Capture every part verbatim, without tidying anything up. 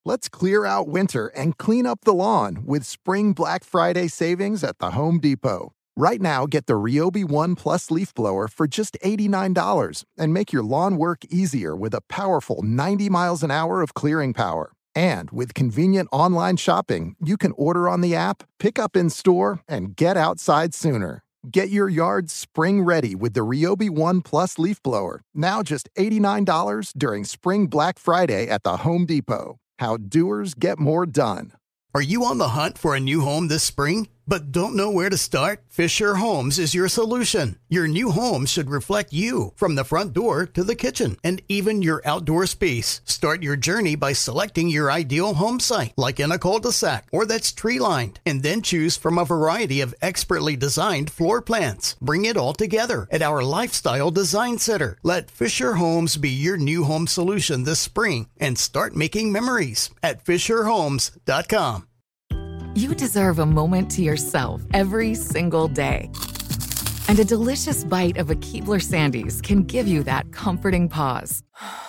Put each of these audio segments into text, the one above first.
Let's clear out winter and clean up the lawn with Spring Black Friday savings at the Home Depot. Right now, get the Ryobi One Plus leaf blower for just eighty-nine dollars and make your lawn work easier with a powerful ninety miles an hour of clearing power. And with convenient online shopping, you can order on the app, pick up in store, and get outside sooner. Get your yard spring ready with the Ryobi One Plus leaf blower, now just eighty-nine dollars during Spring Black Friday at the Home Depot. How doers get more done. Are you on the hunt for a new home this spring, but don't know where to start? Fisher Homes is your solution. Your new home should reflect you, from the front door to the kitchen, and even your outdoor space. Start your journey by selecting your ideal home site, like in a cul-de-sac or that's tree-lined, and then choose from a variety of expertly designed floor plans. Bring it all together at our Lifestyle Design Center. Let Fisher Homes be your new home solution this spring and start making memories at fisher homes dot com. You deserve a moment to yourself every single day. And a delicious bite of a Keebler Sandies can give you that comforting pause.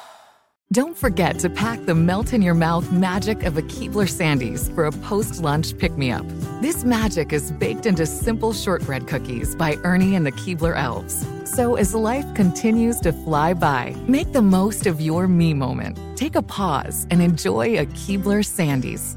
Don't forget to pack the melt-in-your-mouth magic of a Keebler Sandies for a post-lunch pick-me-up. This magic is baked into simple shortbread cookies by Ernie and the Keebler Elves. So as life continues to fly by, make the most of your me moment. Take a pause and enjoy a Keebler Sandies.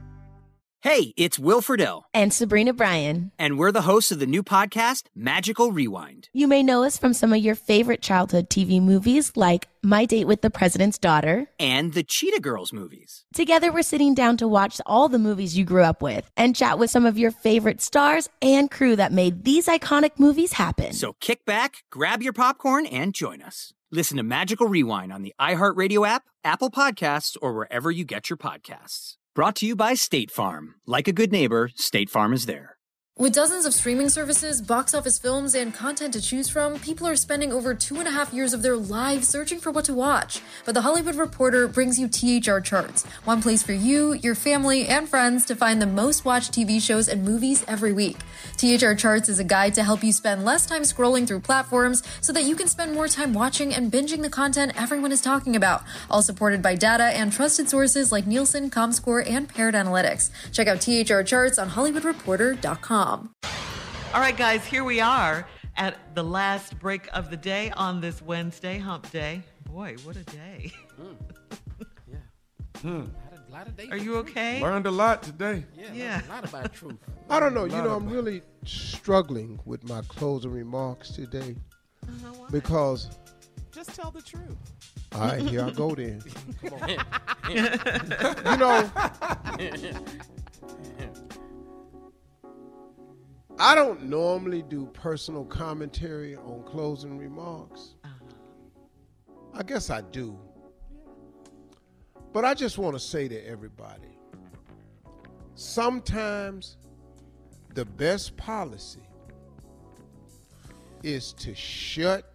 Hey, it's Will Friedle. And Sabrina Bryan. And we're the hosts of the new podcast, Magical Rewind. You may know us from some of your favorite childhood T V movies like My Date with the President's Daughter. And the Cheetah Girls movies. Together, we're sitting down to watch all the movies you grew up with and chat with some of your favorite stars and crew that made these iconic movies happen. So kick back, grab your popcorn, and join us. Listen to Magical Rewind on the iHeartRadio app, Apple Podcasts, or wherever you get your podcasts. Brought to you by State Farm. Like a good neighbor, State Farm is there. With dozens of streaming services, box office films, and content to choose from, people are spending over two and a half years of their lives searching for what to watch. But The Hollywood Reporter brings you T H R Charts, one place for you, your family, and friends to find the most watched T V shows and movies every week. T H R Charts is a guide to help you spend less time scrolling through platforms so that you can spend more time watching and binging the content everyone is talking about, all supported by data and trusted sources like Nielsen, Comscore, and Paired Analytics. Check out T H R Charts on hollywood reporter dot com. All right, guys, here we are at the last break of the day on this Wednesday, hump day. Boy, what a day. Mm. Yeah. Hmm. Had a lot of days. Are you okay? Learned a lot today. Yeah, yeah. A lot about truth. I don't know. You know, I'm really struggling with my closing remarks today uh-huh, because. Just tell the truth. All right, here I go then. Come on. You know. I don't normally do personal commentary on closing remarks. Uh-huh. I guess I do. But I just want to say to everybody, sometimes the best policy is to shut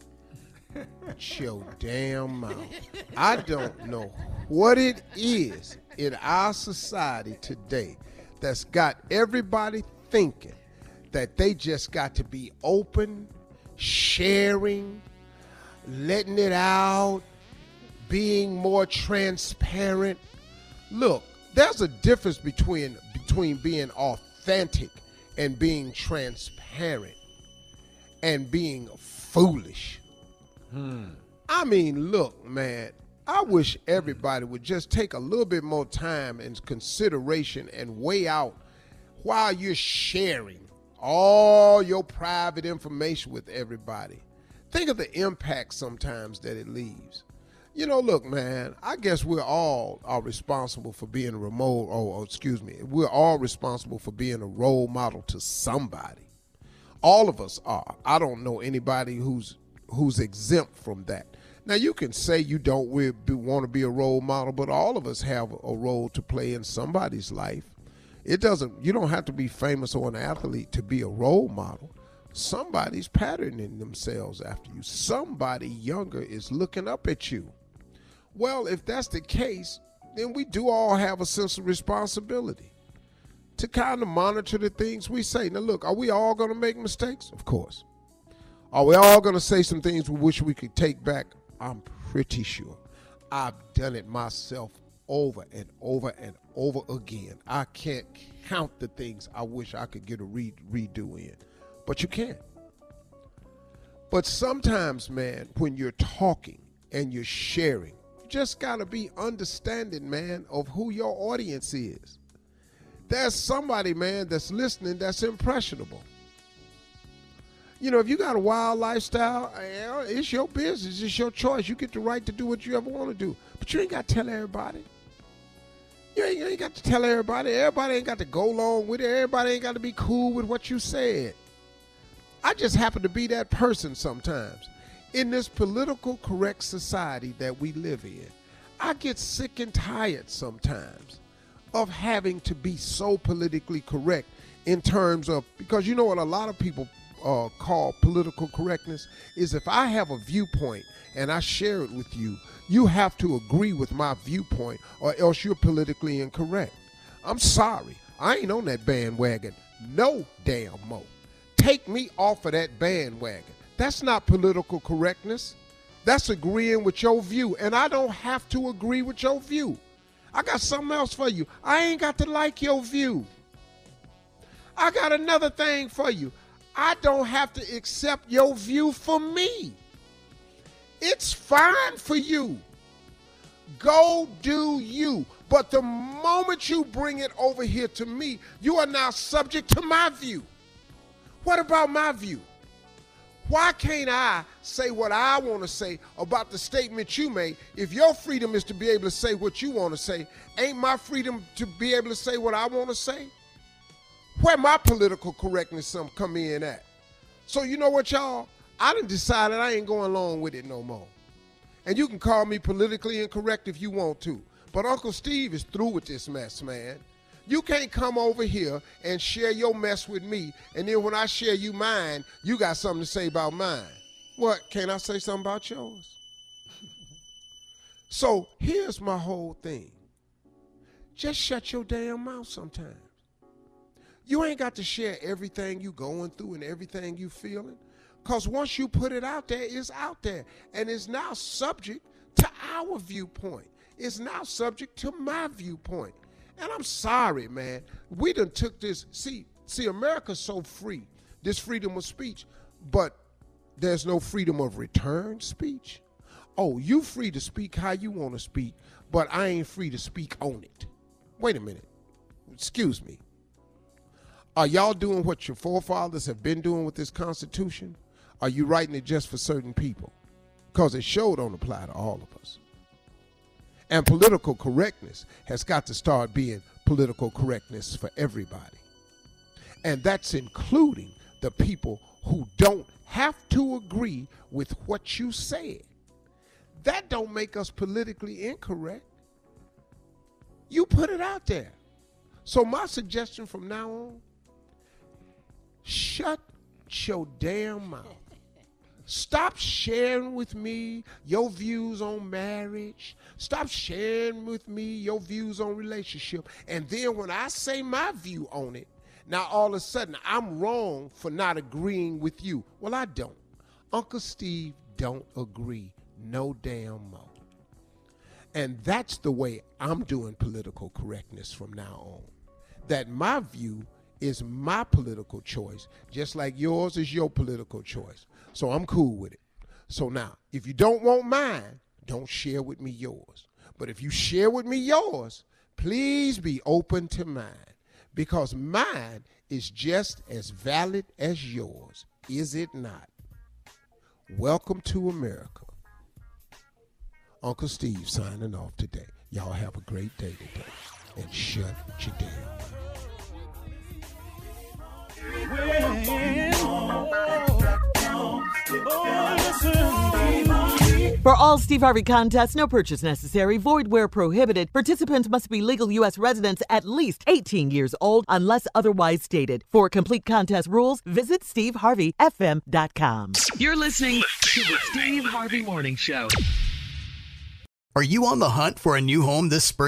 your damn mouth. I don't know what it is in our society today that's got everybody thinking that they just got to be open, sharing, letting it out, being more transparent. Look, there's a difference between between being authentic and being transparent and being foolish. Hmm. I mean, look, man, I wish everybody would just take a little bit more time and consideration and weigh out while you're sharing all your private information with everybody. Think of the impact sometimes that it leaves. You know, look, man, I guess we're all are responsible for being a remote, oh, oh, excuse me, we're all responsible for being a role model to somebody. All of us are. I don't know anybody who's who's exempt from that. Now, you can say you don't want to be a role model, but all of us have a role to play in somebody's life. It doesn't, you don't have to be famous or an athlete to be a role model. Somebody's patterning themselves after you. Somebody younger is looking up at you. Well, if that's the case, then we do all have a sense of responsibility to kind of monitor the things we say. Now, look, are we all going to make mistakes? Of course. Are we all going to say some things we wish we could take back? I'm pretty sure. I've done it myself over and over and over again. I can't count the things I wish I could get a re- redo in, but you can't. But sometimes, man, when you're talking and you're sharing, you just got to be understanding, man, of who your audience is. There's somebody, man, that's listening that's impressionable. You know, if you got a wild lifestyle, it's your business. It's your choice. You get the right to do what you ever want to do. But you ain't got to tell everybody. You ain't, you ain't got to tell everybody. Everybody ain't got to go along with it. Everybody ain't got to be cool with what you said. I just happen to be that person sometimes. In this political correct society that we live in, I get sick and tired sometimes of having to be so politically correct in terms of, because you know what a lot of people uh, call political correctness is if I have a viewpoint and I share it with you, you have to agree with my viewpoint or else you're politically incorrect. I'm sorry. I ain't on that bandwagon no damn more. Take me off of that bandwagon. That's not political correctness. That's agreeing with your view. And I don't have to agree with your view. I got something else for you. I ain't got to like your view. I got another thing for you. I don't have to accept your view for me. It's fine for you. Go do you. But the moment you bring it over here to me, you are now subject to my view. What about my view? Why can't I say what I want to say about the statement you made? If your freedom is to be able to say what you want to say, ain't my freedom to be able to say what I want to say? Where my political correctness some come in at? So you know what, y'all? I done decided I ain't going along with it no more. And you can call me politically incorrect if you want to. But Uncle Steve is through with this mess, man. You can't come over here and share your mess with me, and then when I share you mine, you got something to say about mine. What, can't I say something about yours? So here's my whole thing. Just shut your damn mouth sometimes. You ain't got to share everything you going through and everything you feeling, because once you put it out there, it's out there, and it's now subject to our viewpoint. It's now subject to my viewpoint. And I'm sorry, man. We done took this. See, see, America's so free, this freedom of speech, but there's no freedom of return speech. Oh, you free to speak how you want to speak, but I ain't free to speak on it. Wait a minute. Excuse me. Are y'all doing what your forefathers have been doing with this Constitution? Are you writing it just for certain people? Because it sure don't apply to all of us. And political correctness has got to start being political correctness for everybody. And that's including the people who don't have to agree with what you said. That don't make us politically incorrect. You put it out there. So my suggestion from now on, shut your damn mouth. Stop sharing with me your views on marriage. Stop sharing with me your views on relationship. And then when I say my view on it, now all of a sudden I'm wrong for not agreeing with you. Well, I don't. Uncle Steve don't agree no damn more. And that's the way I'm doing political correctness from now on. That my view is my political choice, just like yours is your political choice. So I'm cool with it. So now, if you don't want mine, don't share with me yours. But if you share with me yours, please be open to mine, because mine is just as valid as yours, is it not? Welcome to America. Uncle Steve signing off today. Y'all have a great day today. And shut your damn For all Steve Harvey contests, no purchase necessary, void where prohibited. Participants must be legal U S residents at least eighteen years old unless otherwise stated. For complete contest rules, visit steve harvey f m dot com. You're listening to the Steve Harvey Morning Show. Are you on the hunt for a new home this spring,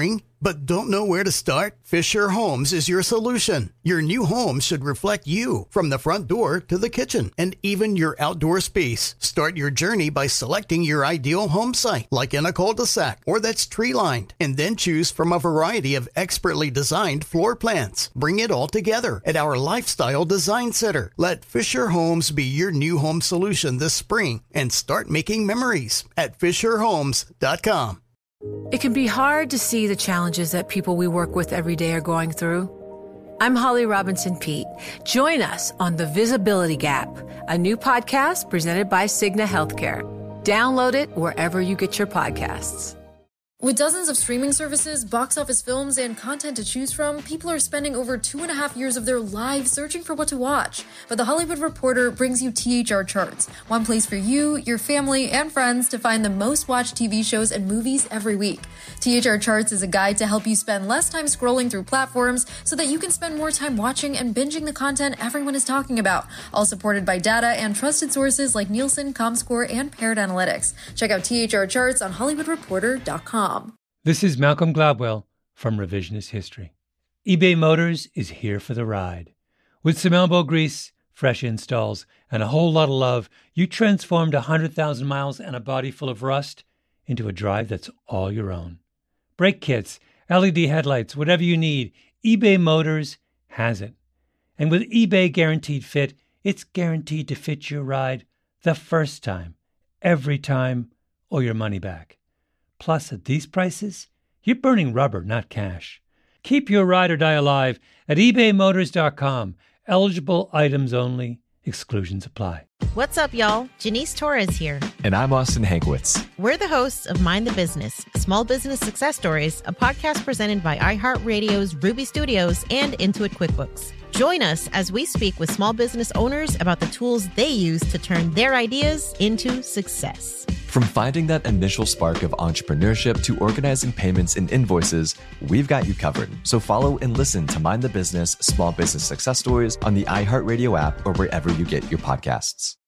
but don't know where to start? Fisher Homes is your solution. Your new home should reflect you, from the front door to the kitchen and even your outdoor space. Start your journey by selecting your ideal home site, like in a cul-de-sac or that's tree-lined, and then choose from a variety of expertly designed floor plans. Bring it all together at our Lifestyle Design Center. Let Fisher Homes be your new home solution this spring and start making memories at fisher homes dot com. It can be hard to see the challenges that people we work with every day are going through. I'm Holly Robinson Peete. Join us on The Visibility Gap, a new podcast presented by Cigna Healthcare. Download it wherever you get your podcasts. With dozens of streaming services, box office films, and content to choose from, people are spending over two and a half years of their lives searching for what to watch. But The Hollywood Reporter brings you T H R Charts, one place for you, your family, and friends to find the most watched T V shows and movies every week. T H R Charts is a guide to help you spend less time scrolling through platforms so that you can spend more time watching and binging the content everyone is talking about, all supported by data and trusted sources like Nielsen, Comscore, and Paired Analytics. Check out T H R Charts on hollywood reporter dot com. This is Malcolm Gladwell from Revisionist History. eBay Motors is here for the ride. With some elbow grease, fresh installs, and a whole lot of love, you transformed one hundred thousand miles and a body full of rust into a drive that's all your own. Brake kits, L E D headlights, whatever you need, eBay Motors has it. And with eBay Guaranteed Fit, it's guaranteed to fit your ride the first time, every time, or your money back. Plus, at these prices, you're burning rubber, not cash. Keep your ride or die alive at ebay motors dot com. Eligible items only. Exclusions apply. What's up, y'all? Janice Torres here. And I'm Austin Hankwitz. We're the hosts of Mind the Business, Small Business Success Stories, a podcast presented by iHeartRadio's Ruby Studios and Intuit QuickBooks. Join us as we speak with small business owners about the tools they use to turn their ideas into success. From finding that initial spark of entrepreneurship to organizing payments and invoices, we've got you covered. So follow and listen to Mind the Business Small Business Success Stories on the iHeartRadio app or wherever you get your podcasts.